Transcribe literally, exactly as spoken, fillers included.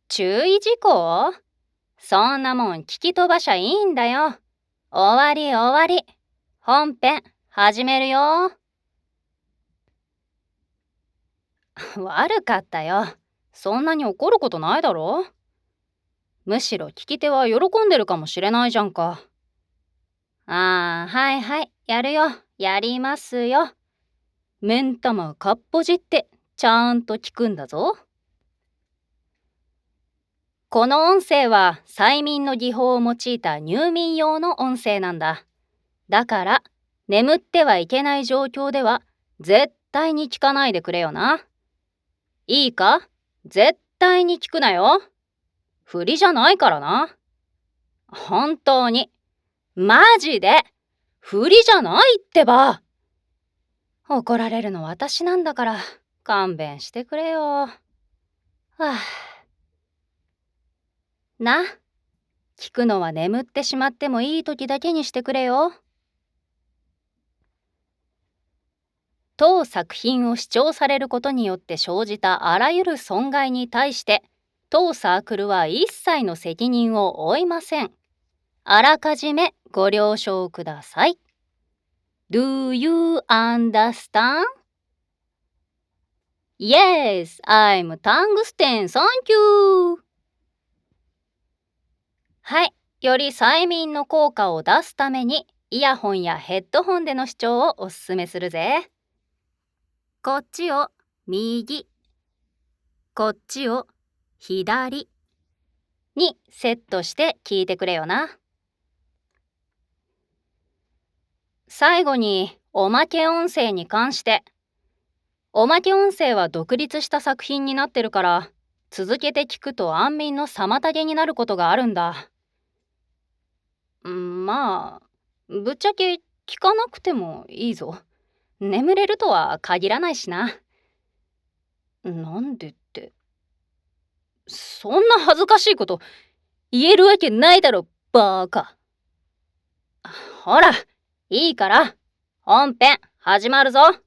注意事項？そんなもん聞き飛ばしゃいいんだよ。終わり終わり。本編始めるよ。悪かったよ。そんなに怒ることないだろ。むしろ聞き手は喜んでるかもしれないじゃんか。ああ、はいはい、やるよ。やりますよ。目ん玉かっぽじってちゃんと聞くんだぞ。この音声は催眠の技法を用いた入眠用の音声なんだ。だから眠ってはいけない状況では絶対に聞かないでくれよな。いいか？絶対に聞くなよ。振りじゃないからな。本当に。マジで。振りじゃないってば。怒られるの私なんだから勘弁してくれよ。はあ、な、聞くのは眠ってしまってもいい時だけにしてくれよ。当作品を視聴されることによって生じたあらゆる損害に対して当サークルは一切の責任を負いません。あらかじめご了承ください。Do you understand? Yes, I'm tungsten, thank you. はい、より催眠の効果を出すためにイヤホンやヘッドホンでの視聴をおすすめするぜ。こっちを右、こっちを左にセットして聞いてくれよな。最後におまけ音声に関して。おまけ音声は独立した作品になってるから続けて聞くと安眠の妨げになることがあるんだ。んまあぶっちゃけ聞かなくてもいいぞ。眠れるとは限らないしな。なんでって、そんな恥ずかしいこと言えるわけないだろバーカ。ほらいいから本編始まるぞ。